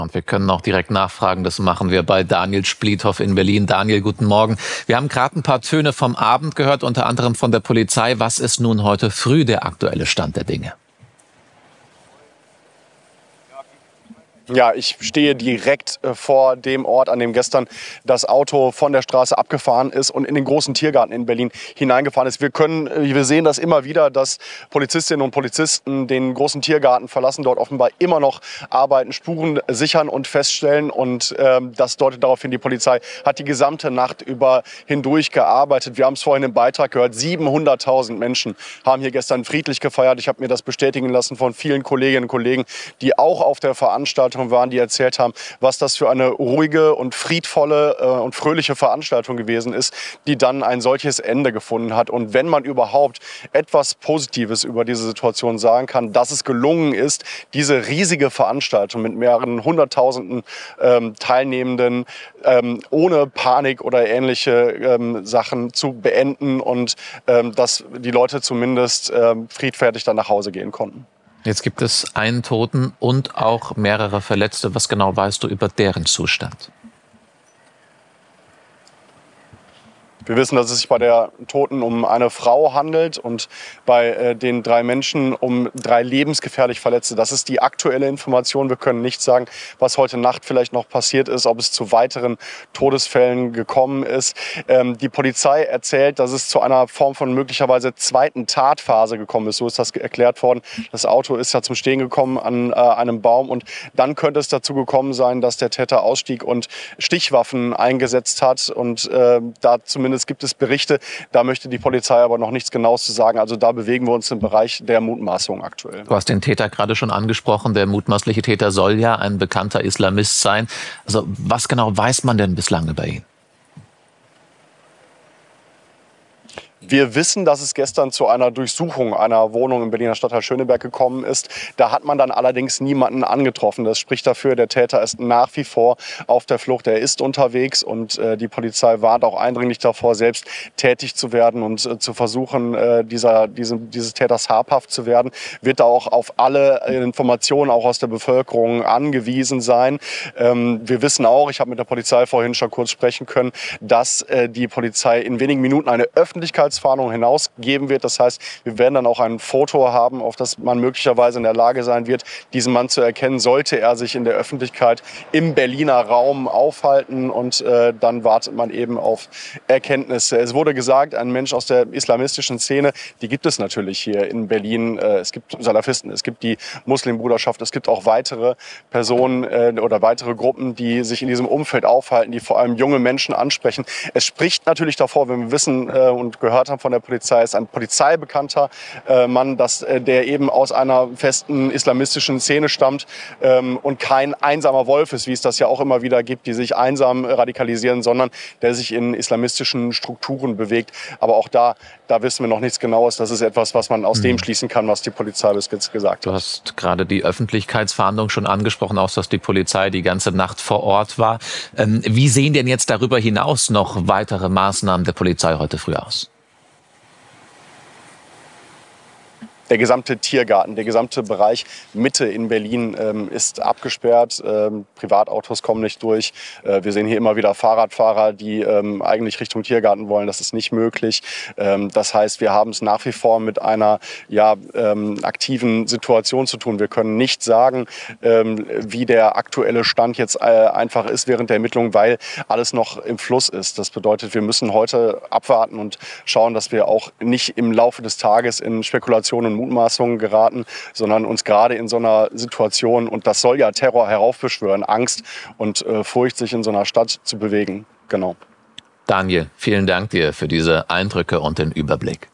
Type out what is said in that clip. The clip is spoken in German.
Und wir können auch direkt nachfragen, das machen wir bei Daniel Spliethoff in Berlin. Daniel, guten Morgen. Wir haben gerade ein paar Töne vom Abend gehört, unter anderem von der Polizei. Was ist nun heute früh der aktuelle Stand der Dinge? Ja, ich stehe direkt vor dem Ort, an dem gestern das Auto von der Straße abgefahren ist und in den großen Tiergarten in Berlin hineingefahren ist. Wir sehen das immer wieder, dass Polizistinnen und Polizisten den großen Tiergarten verlassen, dort offenbar immer noch arbeiten, Spuren sichern und feststellen. Und das deutet darauf hin, die Polizei hat die gesamte Nacht über hindurch gearbeitet. Wir haben es vorhin im Beitrag gehört, 700.000 Menschen haben hier gestern friedlich gefeiert. Ich habe mir das bestätigen lassen von vielen Kolleginnen und Kollegen, die auch auf der Veranstaltung waren, die erzählt haben, was das für eine ruhige und friedvolle und fröhliche Veranstaltung gewesen ist, die dann ein solches Ende gefunden hat. Und wenn man überhaupt etwas Positives über diese Situation sagen kann, dass es gelungen ist, diese riesige Veranstaltung mit mehreren Hunderttausenden Teilnehmenden ohne Panik oder ähnliche Sachen zu beenden und dass die Leute zumindest friedfertig dann nach Hause gehen konnten. Jetzt gibt es einen Toten und auch mehrere Verletzte. Was genau weißt du über deren Zustand? Wir wissen, dass es sich bei der Toten um eine Frau handelt und bei den 3 Menschen um 3 lebensgefährlich Verletzte. Das ist die aktuelle Information. Wir können nicht sagen, was heute Nacht vielleicht noch passiert ist, ob es zu weiteren Todesfällen gekommen ist. Die Polizei erzählt, dass es zu einer Form von möglicherweise zweiten Tatphase gekommen ist. So ist das erklärt worden. Das Auto ist ja zum Stehen gekommen an einem Baum und dann könnte es dazu gekommen sein, dass der Täter ausstieg und Stichwaffen eingesetzt hat und da zumindest gibt es Berichte, da möchte die Polizei aber noch nichts Genaues zu sagen. Also da bewegen wir uns im Bereich der Mutmaßung aktuell. Du hast den Täter gerade schon angesprochen. Der mutmaßliche Täter soll ja ein bekannter Islamist sein. Also was genau weiß man denn bislang über ihn? Wir wissen, dass es gestern zu einer Durchsuchung einer Wohnung im Berliner Stadtteil Schöneberg gekommen ist. Da hat man dann allerdings niemanden angetroffen. Das spricht dafür, der Täter ist nach wie vor auf der Flucht. Er ist unterwegs und die Polizei warnt auch eindringlich davor, selbst tätig zu werden und zu versuchen, dieses Täters habhaft zu werden. Wird da auch auf alle Informationen auch aus der Bevölkerung angewiesen sein. Wir wissen auch, ich habe mit der Polizei vorhin schon kurz sprechen können, dass die Polizei in wenigen Minuten eine Öffentlichkeitsfahndung hinausgeben wird. Das heißt, wir werden dann auch ein Foto haben, auf das man möglicherweise in der Lage sein wird, diesen Mann zu erkennen, sollte er sich in der Öffentlichkeit im Berliner Raum aufhalten. Und dann wartet man eben auf Erkenntnisse. Es wurde gesagt, ein Mensch aus der islamistischen Szene, die gibt es natürlich hier in Berlin. Es gibt Salafisten, es gibt die Muslimbruderschaft, es gibt auch weitere Personen oder weitere Gruppen, die sich in diesem Umfeld aufhalten, die vor allem junge Menschen ansprechen. Es spricht natürlich davor, wenn wir wissen und gehört haben von der Polizei, ist ein polizeibekannter Mann, der eben aus einer festen islamistischen Szene stammt und kein einsamer Wolf ist, wie es das ja auch immer wieder gibt, die sich einsam radikalisieren, sondern der sich in islamistischen Strukturen bewegt. Aber auch da wissen wir noch nichts Genaues. Das ist etwas, was man aus dem schließen kann, was die Polizei bis jetzt gesagt hat. Du hast gerade die Öffentlichkeitsfahndung schon angesprochen, auch dass die Polizei die ganze Nacht vor Ort war. Wie sehen denn jetzt darüber hinaus noch weitere Maßnahmen der Polizei heute früh aus? Der gesamte Tiergarten, der gesamte Bereich Mitte in Berlin ist abgesperrt. Privatautos kommen nicht durch. Wir sehen hier immer wieder Fahrradfahrer, die eigentlich Richtung Tiergarten wollen. Das ist nicht möglich. Das heißt, wir haben es nach wie vor mit einer aktiven Situation zu tun. Wir können nicht sagen, wie der aktuelle Stand jetzt einfach ist während der Ermittlungen, weil alles noch im Fluss ist. Das bedeutet, wir müssen heute abwarten und schauen, dass wir auch nicht im Laufe des Tages in Spekulationen und Mutmaßungen geraten, sondern uns gerade in so einer Situation, und das soll ja Terror heraufbeschwören, Angst und Furcht, sich in so einer Stadt zu bewegen. Genau. Daniel, vielen Dank dir für diese Eindrücke und den Überblick.